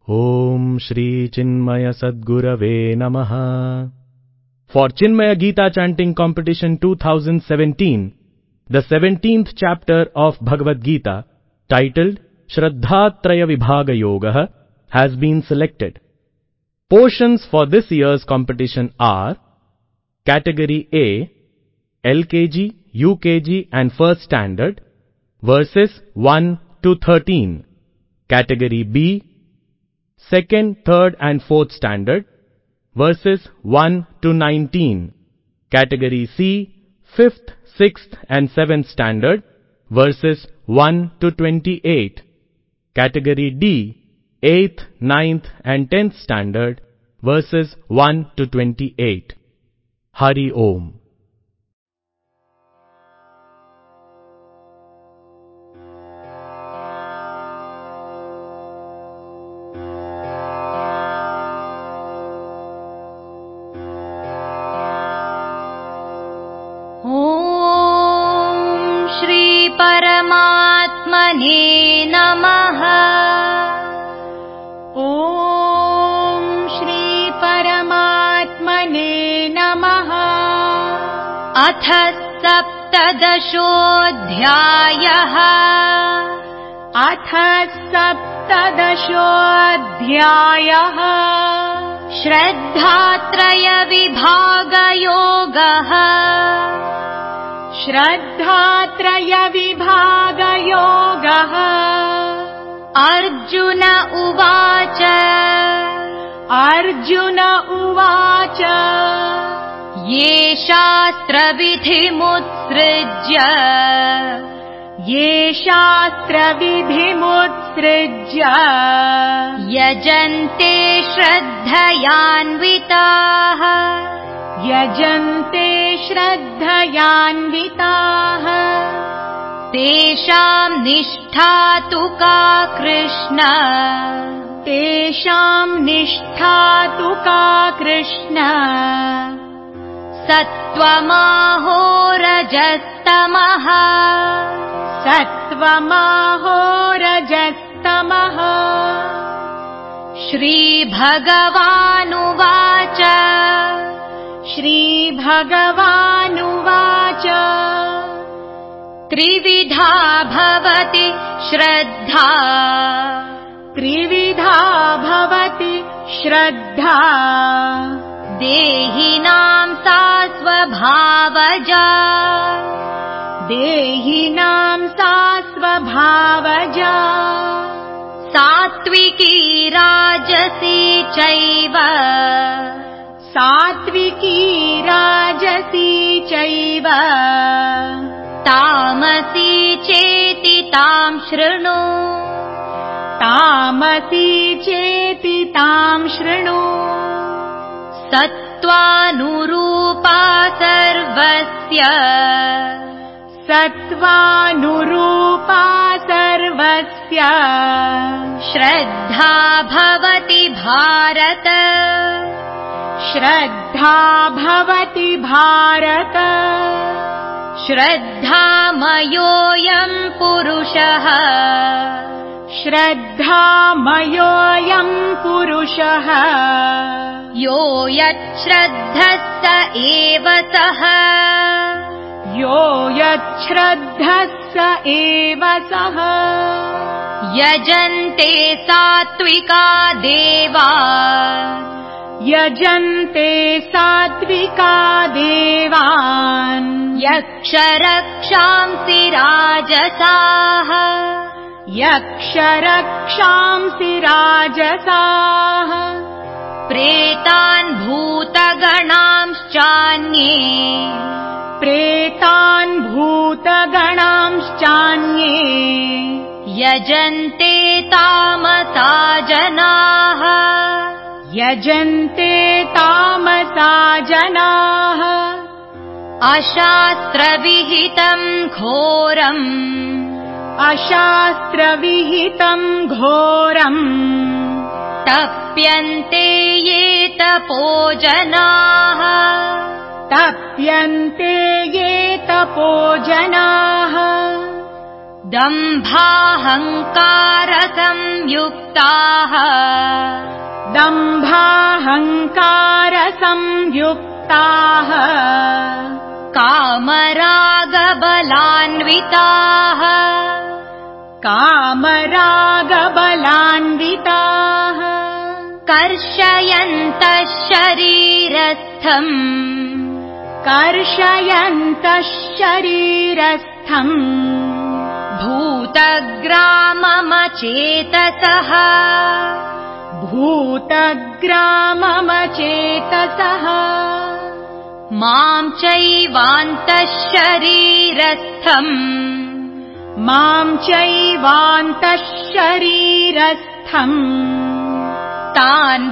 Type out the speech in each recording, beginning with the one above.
Om Shri Chinmaya Sadgurave Namaha. For Chinmaya Gita Chanting Competition 2017, the 17th chapter of Bhagavad Gita, titled Shraddhatraya Vibhaga Yoga, has been selected. Portions for this year's competition are Category A, LKG, UKG and First Standard, verses 1 to 13. Category B, Second, Third and Fourth Standard, verses 1 to 19. Category C, 5th, 6th and 7th Standard, verses 1 to 28. Category D, 8th, 9th and 10th Standard, verses 1 to 28. Hari Om. परमात्मने नमः। ॐ श्री परमात्मने नमः। अथ सप्तदशोऽध्यायः। श्रद्धात्रयविभागयोगः। श्रद्धात्रयविभागयोगः। अर्जुन उवाच। अर्जुन उवाच। ये शास्त्रविधिमुत्सृज्य। ये शास्त्रविधिमुत्सृज्य। यजन्ते श्रद्धयान्विताः। यजन्ते श्रद्धयान्विताः। तेषां निष्ठा तु का कृष्ण। तेषां निष्ठा तु का कृष्ण। सत्त्वमाहो रजस्तमः। सत्त्वमाहो रजस्तमः। श्रीभगवानुवाच। श्रीभगवानुवाच। त्रिविधा भवति श्रद्धा। त्रिविधा भवति श्रद्धा। देहिनां सा स्वभावजा। देहिनां सा स्वभावजा। सात्विकी राजसी चैव। सात्विकी राजसी चैव। तामसी चेति तां शृणु। तामसी चेति तां शृणु। सत्त्वानुरूपा सर्वस्य। सत्त्वानुरूपा सर्वस्य। श्रद्धा भवति भारत। श्रद्धा भवति भारत। श्रद्धामयोऽयं पुरुषः। श्रद्धामयोऽयं पुरुषः। यो यच्छ्रद्धः स एव सः। यो यच्छ्रद्धः स एव सः। यजन्ते सात्विका देवा। यजन्ते सात्विका देवान्। यक्षरक्षांसि राजसाः। यक्षरक्षांसि राजसाः। प्रेतान् भूतगणांश्चान्ये। प्रेतान् भूतगणांश्चान्ये। यजन्ते तामसा जनाः। यजन्ते तामसा जनाः। अशास्त्रविहितं घोरम्। अशास्त्रविहितं घोरम्। तप्यन्ते ये तपो जनाः। तप्यन्ते ये तपो जनाः। दम्भाहङ्कारसंयुक्ताः कामरागबलान्विताः कर्षयन्तः शरीरस्थम् भूतग्राममचेतसः मां चैवान्तः शरीरस्थम् तान्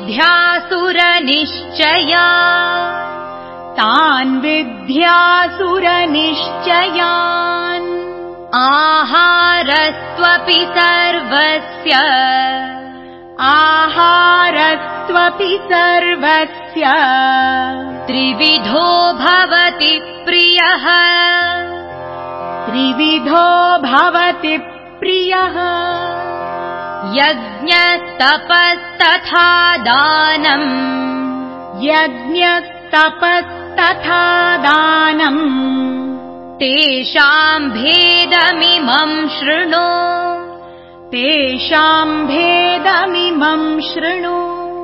विद्यासुरनिश्चयान् आहारस्त्वपि सर्वस्य त्रिविधो भवति प्रियः यज्ञस्तपस्तथा दानम् तेषां भेदमिमं शृणु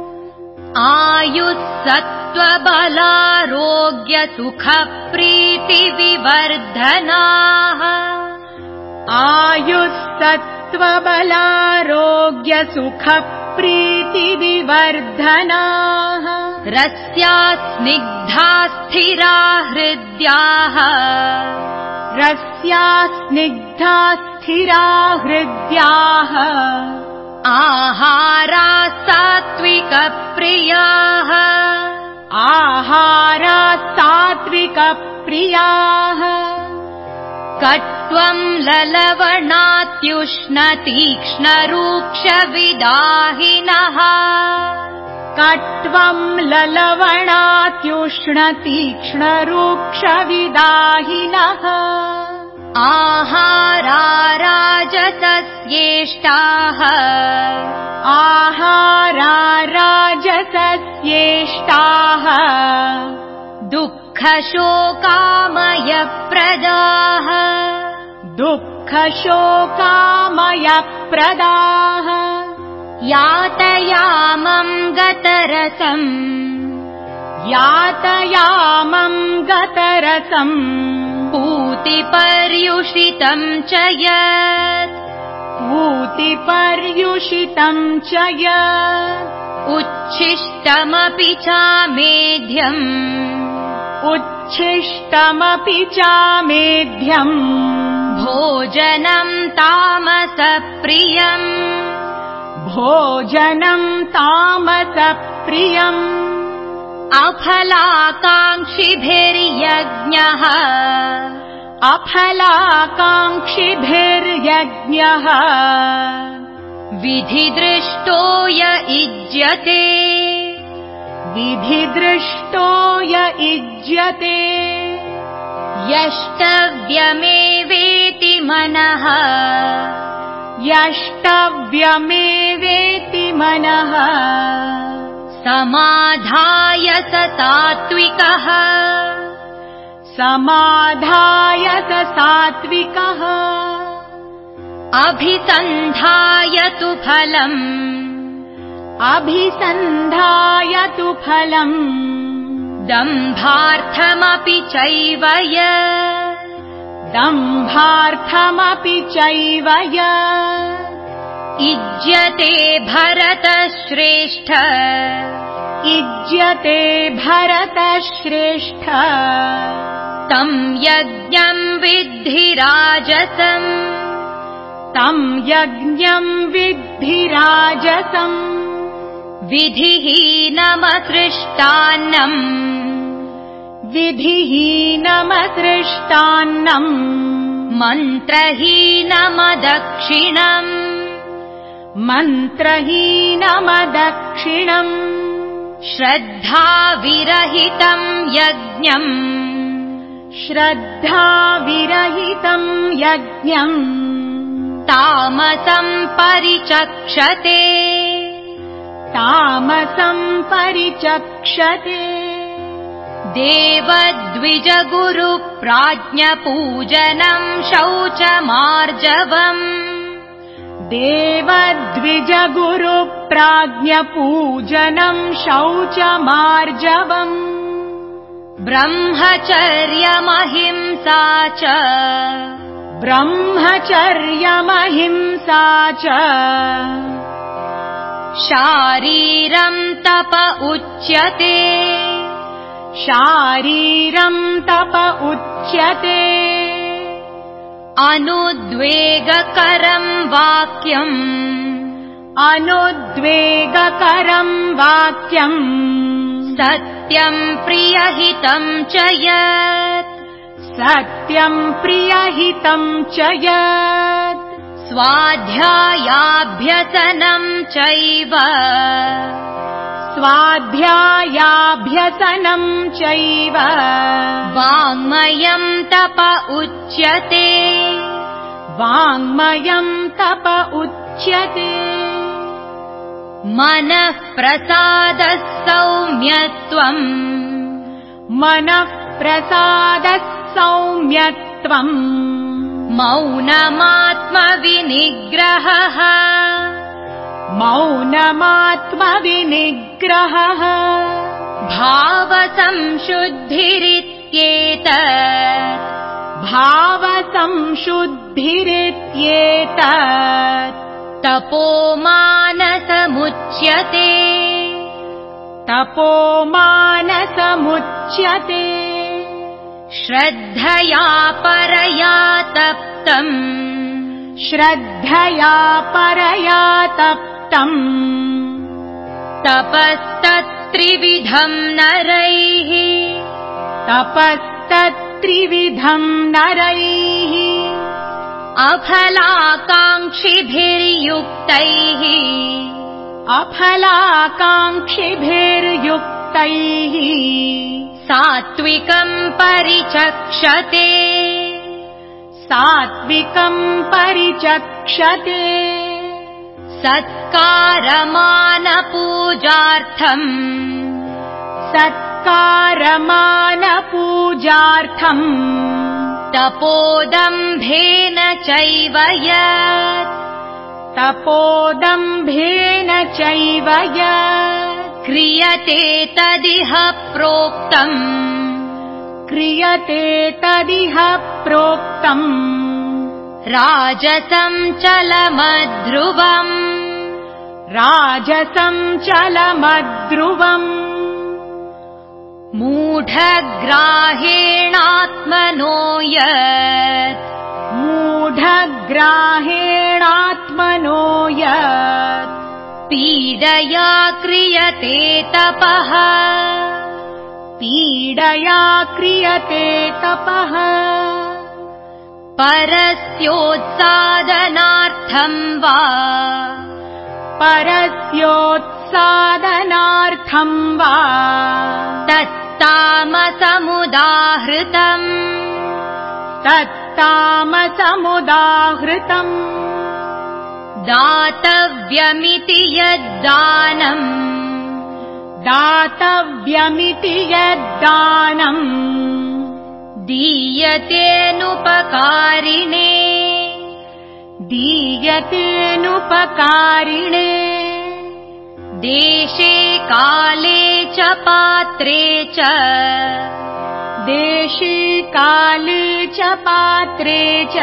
आयुस्सत्त्वबलारोग्यसुखप्रीतिविवर्धनाः रस्याः स्निग्धा स्थिरा हृद्याः आहाराः सात्विकप्रियाः कट्वं ललवणात्युष्णतीक्ष्णरूक्षविदाहिनः आहारा राजसस्येष्टाः दुःखशोकामयप्रदाः यातयामं गतरसं पूतिपर्युषितं च यत् उच्छिष्टमपि चामेध्यम् भोजनं तामसप्रियम् अफलाकाङ्क्षिभिर्यज्ञः विधिदृष्टो य इज्यते यष्टव्यमेवेति मनः समाधाय स सात्विकः अभिसन्धायतु फलम् दम्भार्थमपि चैव इज्यते भरतश्रेष्ठ तं यज्ञं विद्धि राजसम् विधिहीनमसृष्टान्नम् मन्त्रहीनमदक्षिणम् श्रद्धाविरहितं श्रद्धाविरहितं यज्ञम् तामसं परिचक्षते तामसं परिचक्षते देवद्विजगुरुप्राज्ञपूजनं शौचमार्जवम् देवद्विजगुरुप्राज्ञपूजनं शौचमार्जवम् ब्रह्मचर्यमहिंसा च ब्रह्मचर्यमहिंसा च शारीरं तप उच्यते शारीरं तप उच्यते अनुद्वेगकरं वाक्यम् अनुद्वेगकरं वाक्यम् सत्यं प्रियहितं च यत् सत्यं प्रियहितं च यत् स्वाध्यायाभ्यसनं चैव स्वाध्यायाभ्यसनं चैव वाङ्मयं तप उच्यते वाङ्मयं तप उच्यते मनः प्रसादः सौम्यत्वम् मनः प्रसादः सौम्यत्वम् मौनमात्मविनिग्रहः मौनमात्मविनिग्रहः भावसंशुद्धिरित्येतत् भावसंशुद्धिरित्येतत् तपोमानसमुच्यते तपोमानसमुच्यते श्रद्धया परया तप्तम् श्रद्धया परया तप्तम् तपस्तत्त्रिविधं नरैः तपस्तत्त्रिविधं नरैः अफलाकाङ्क्षिभिर्युक्तैः अफलाकाङ्क्षिभिर्युक्तैः सात्विकं परिचक्षते सात्विकं परिचक्षते सत्कारमानपूजार्थम् सत्कारमानपूजार्थम् तपोदम्भेन चैव यत् तपोदम्भेन चैव यत् क्रियते तदिह प्रोक्तम् क्रियते तदिह प्रोक्तम् राजसं चलमध्रुवम् राजसं चलमध्रुवम् मूढग्राहेणात्मनो यत् मूढग्राहेणात्मनो यत् पीडया क्रियते तपः पीडया क्रियते तपः परस्योत्सादनार्थं वा परस्योत्सादनार्थं वा तत्तामसमुदाहृतम् तत्तामसमुदाहृतम् दातव्यमिति यद्दानम् दातव्यमिति यद्दानम् दीयतेऽनुपकारिणे दीयतेऽनुपकारिणे देशे काले च पात्रे च देशे काले च पात्रे च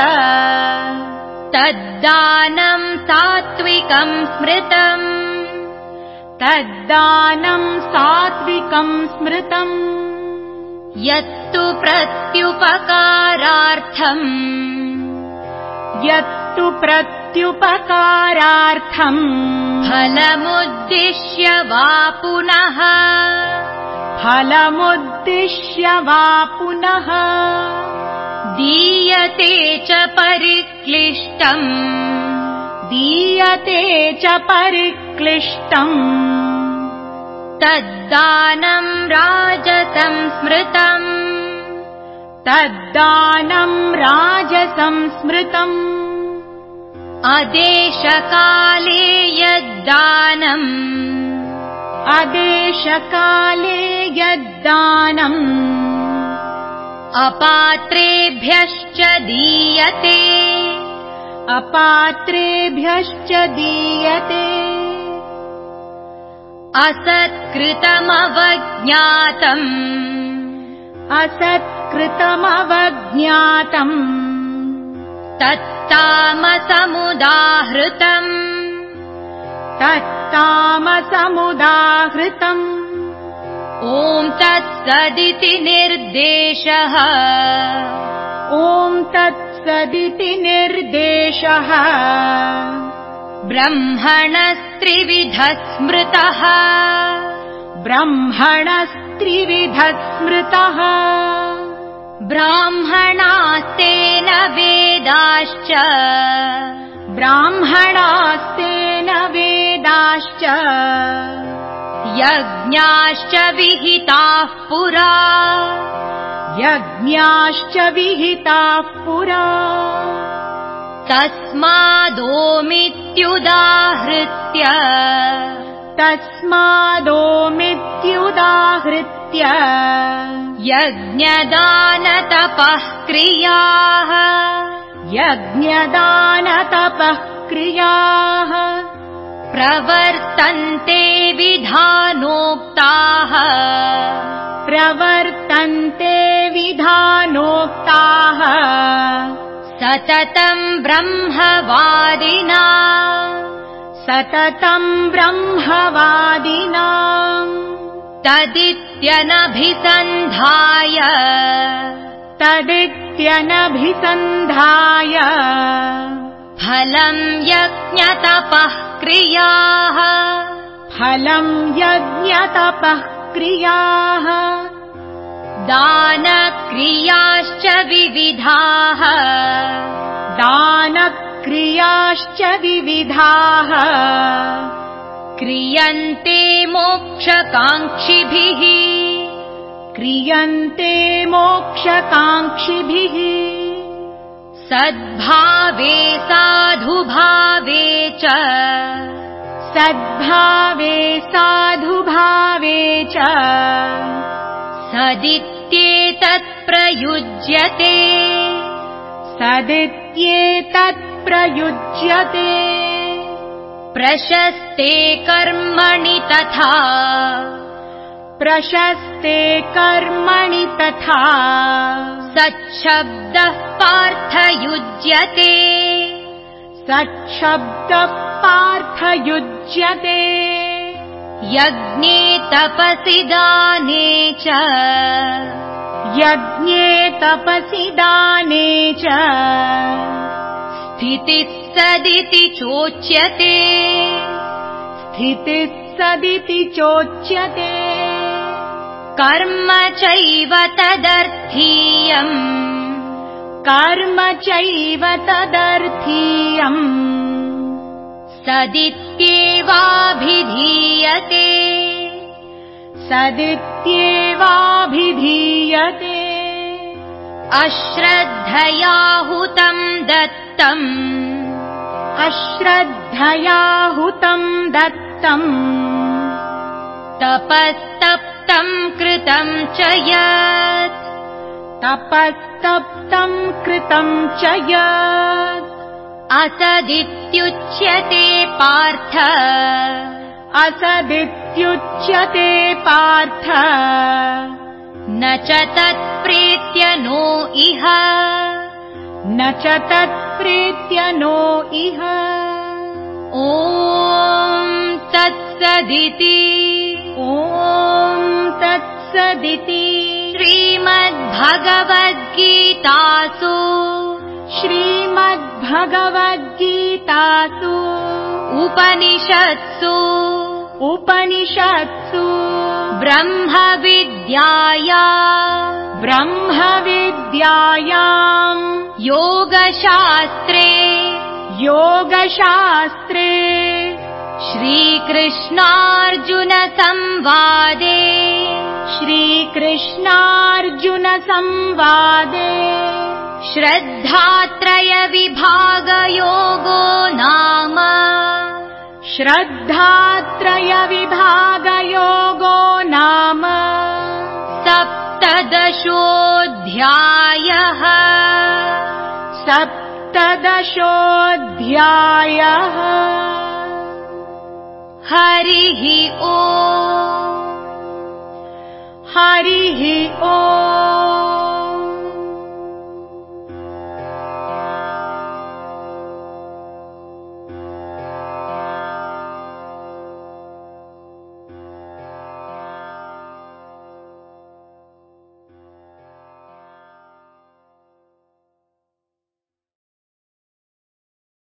तद्दानं सात्विकं स्मृतम् तद्दानं सात्विकं स्मृतम् यत्तु प्रत्युपकारार्थम् यत्तु प्रत्युपकारार्थम् फलमुद्दिश्य वा पुनः फलमुद्दिश्य वा पुनः दीयते च परिक्लिष्टम् दीयते च परिक्लिष्टम् तद्दानं राजसं स्मृतम् तद्दानं राजसं स्मृतम् अदेशकाले यद्दानम् अदेशकाले यद्दानम् अपात्रेभ्यश्च दीयते अपात्रेभ्यश्च दीयते असत्कृतमवज्ञातम् असत्कृतमवज्ञातम् तत्तामसमुदाहृतम् तत्तामसमुदाहृतम् ॐ तत्सदिति निर्देशः ॐ तत्सदिति निर्देशः ब्रह्मणस्त्रिविधः स्मृतः ब्रह्मणस्त्रिविधः स्मृतः ब्राह्मणास्तेन वेदाश्च ब्राह्मणास्तेन वेदाश्च यज्ञाश्च विहिताः पुरा यज्ञाश्च विहिताः पुरा तस्मादोमित्युदाहृत्य तस्मादोमित्युदाहृत्य यज्ञदानतपः क्रियाः यज्ञदानतपः क्रियाः प्रवर्तन्ते विधानोक्ताः प्रवर्तन्ते विधानोक्ताः सततं ब्रह्मवादिना सततं ब्रह्मवादिना तदित्यनभिसन्धाय तदित्यनभिसन्धाय फलं यज्ञतपः क्रियाः फलं यज्ञतपः क्रियाः दानक्रियाश्च विविधाः दानक्रियाश्च विविधाः क्रियन्ते मोक्षकाङ्क्षिभिः क्रियन्ते मोक्षकाङ्क्षिभिः सद्भावे साधुभावे च सद्भावे साधुभावे च सदित्येतत् प्रयुज्यते सदित्येतत् प्रयुज्यते प्रशस्ते कर्मणि तथा प्रशस्ते कर्मणि तथा सच्छब्दः पार्थयुज्यते सच्छब्दः पार्थयुज्यते यज्ञे तपसि दाने च यज्ञे तपसि दाने च स्थितिः सदिति चोच्यते स्थितिः सदिति चोच्यते कर्म चैव तदर्थीयम् कर्म चैव तदर्थीयम् सदित्येवाभिधीयते सदित्येवाभिधीयते अश्रद्धयाहुतं दत्तम् अश्रद्धयाहुतं दत्तम् तपस्तप्तं कृतं च यत् तपस्तप्तं कृतं च यत् असदित्युच्यते पार्थ असदित्युच्यते पार्थ न च तत्प्रीत्य नो इह न च तत्प्रीत्य नो इह ॐ तत्सदिति ॐ तत्सदिति श्रीमद्भगवद्गीतासु श्रीमद्भगवद्गीतासु उपनिषत्सु ब्रह्मविद्यायां योगशास्त्रे श्रीकृष्णार्जुन संवादे श्रीकृष्णार्जुनसंवादे श्रद्धात्रयविभागयोगो नाम सप्तदशोऽध्यायः हरिः ॐ